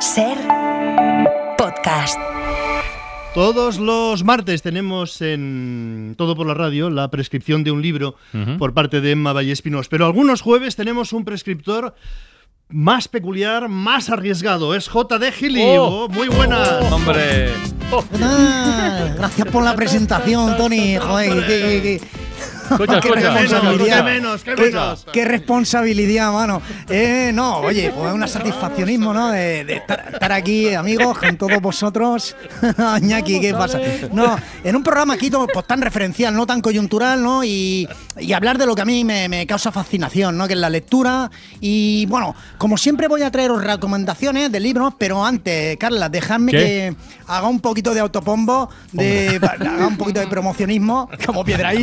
Ser Podcast. Todos los martes tenemos en Todo por la Radio la prescripción de un libro por parte de Emma Vallespinós, pero algunos jueves tenemos un prescriptor más peculiar, más arriesgado. Es J.D. Gili. Muy buenas. ¡Hombre! Gracias por la presentación, Tony. Joder, Escucha. Qué responsabilidad, mano. No, oye, pues una satisfaccionismo, ¿no? De estar aquí, amigos, con todos vosotros. Ñaki, ¿qué pasa? No, en un programa aquí pues tan referencial, no tan coyuntural, ¿no? Y hablar de lo que a mí me causa fascinación, ¿no? Que es la lectura. Y bueno, como siempre voy a traeros recomendaciones de libros, pero antes, Carla, dejadme que haga un poquito de autopombo, haga un poquito de promocionismo, como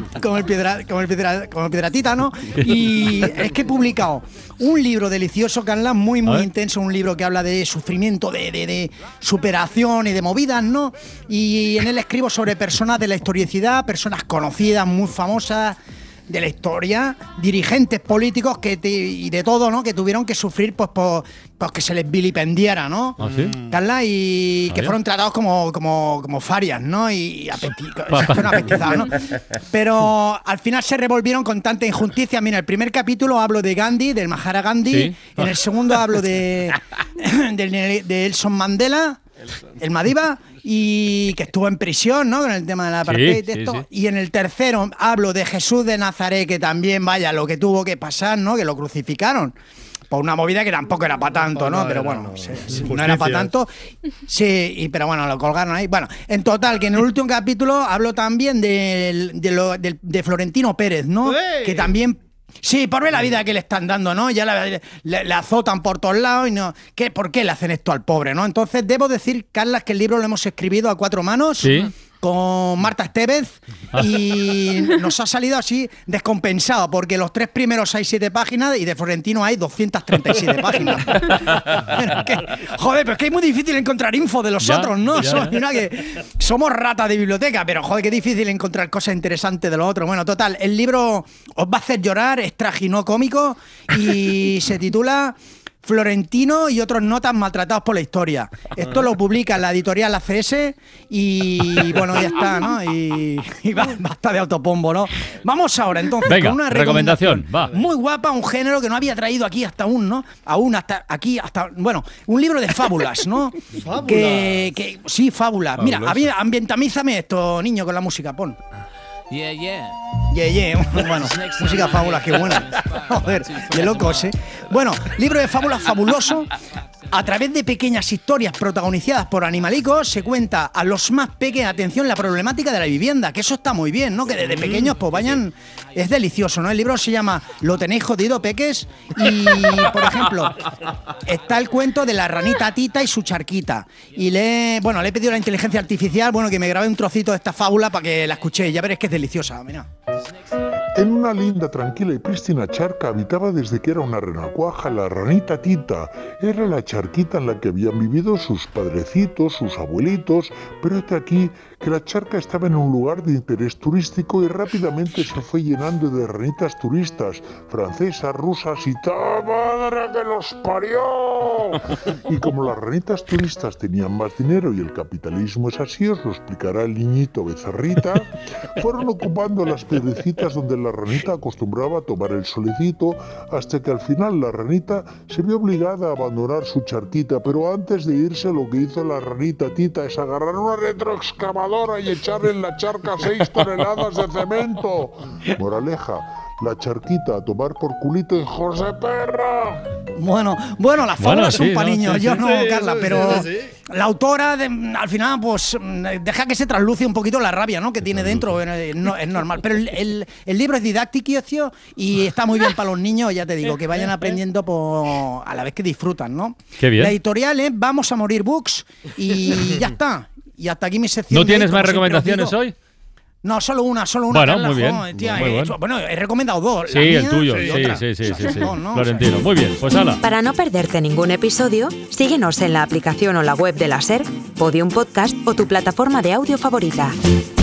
Piedratita, ¿no? Y es que he publicado un libro delicioso, Carla, muy intenso, un libro que habla de sufrimiento, de superación y de movidas, ¿no? Y en él escribo sobre personas de la historicidad, personas conocidas, muy famosas de la historia, dirigentes políticos y de todo, ¿no? Que tuvieron que sufrir pues que se les vilipendiara, ¿no? ¿Ah, sí? Carla, y que fueron tratados como farias, ¿no? Y fueron apetizados, ¿no? Pero al final se revolvieron con tanta injusticia. Mira, el primer capítulo hablo de Gandhi, del Mahatma Gandhi. ¿Sí? En el segundo hablo de Nelson Mandela, el Madiba, y que estuvo en prisión, ¿no? Con el tema de la apartheid, sí. Y en el tercero hablo de Jesús de Nazaret, que también, vaya, lo que tuvo que pasar, ¿no? Que lo crucificaron por una movida que tampoco era para tanto, ¿no? Pero bueno, no era para tanto. Sí, pero bueno, lo colgaron ahí. Bueno, en total, que en el último capítulo hablo también de Florentino Pérez, ¿no? ¡Ey! Que también... Sí, por ver la vida que le están dando, ¿no? Ya le azotan por todos lados y no... ¿Por qué le hacen esto al pobre, no? Entonces, debo decir, Carlas, que el libro lo hemos escrito a cuatro manos. ¿Sí? Con Marta Estevez, y nos ha salido así descompensado, porque los tres primeros hay 7 páginas y de Florentino hay 237 páginas. Pero es que es muy difícil encontrar info de los otros, ¿no? Mira que somos ratas de biblioteca, pero joder, qué difícil encontrar cosas interesantes de los otros. Bueno, total, el libro os va a hacer llorar, es tragicómico y se titula Florentino y otros notas maltratados por la historia. Esto lo publica la editorial ACS y bueno, ya está, ¿no? Y basta de autopombo, ¿no? Vamos ahora, entonces, con una recomendación muy guapa, un género que no había traído aquí hasta aún, ¿no? Bueno, un libro de fábulas, ¿no? ¿Fábulas? Sí, fábulas. Mira, ambientamízame esto, niño, con la música, pon. Yeah. Bueno, música fábulas, qué buena. Joder, de locos, ¿eh? Bueno, libro de fábulas fabuloso. A través de pequeñas historias protagonizadas por animalicos se cuenta a los más pequeños, atención, la problemática de la vivienda, que eso está muy bien, ¿no? Que desde pequeños pues vayan... Es delicioso, ¿no? El libro se llama Lo tenéis jodido, peques, y, por ejemplo, está el cuento de la ranita Tita y su charquita. Y le he pedido a la inteligencia artificial, que me grabe un trocito de esta fábula para que la escuché. Ya veréis que es deliciosa, mira. En una linda, tranquila y prístina charca habitaba desde que era una renacuaja la ranita Tita. Era la charquita en la que habían vivido sus padrecitos, sus abuelitos, pero hasta aquí que la charca estaba en un lugar de interés turístico y rápidamente se fue llenando de ranitas turistas, francesas, rusas y ¡ta madre que los parió! Y como las ranitas turistas tenían más dinero y el capitalismo es así, os lo explicará el niñito Becerrita, fueron ocupando las piedrecitas donde la ranita acostumbraba a tomar el solecito, hasta que al final la ranita se vio obligada a abandonar su charquita, pero antes de irse lo que hizo la ranita Tita es agarrar una retroexcavadora y echarle en la charca 6 toneladas de cemento. Moraleja, la charquita a tomar por culito, hijos de perra. Bueno, las fábulas son para niños, yo no, Carla, pero la autora al final pues deja que se trasluce un poquito la rabia, ¿no? Que tiene dentro, es normal, pero el libro es didáctico y está muy bien para los niños, ya te digo, que vayan aprendiendo a la vez que disfrutan, ¿no? Qué bien. La editorial es Vamos a Morir Books y ya está. Y hasta aquí mi sección. ¿No tienes más recomendaciones hoy? No, solo una. Bueno, muy bien. Tía, bueno, he recomendado 2. Sí, el tuyo. Sí. Florentino. Muy bien, pues hala. Para no perderte ningún episodio, síguenos en la aplicación o la web de la SER, Podium Podcast o tu plataforma de audio favorita.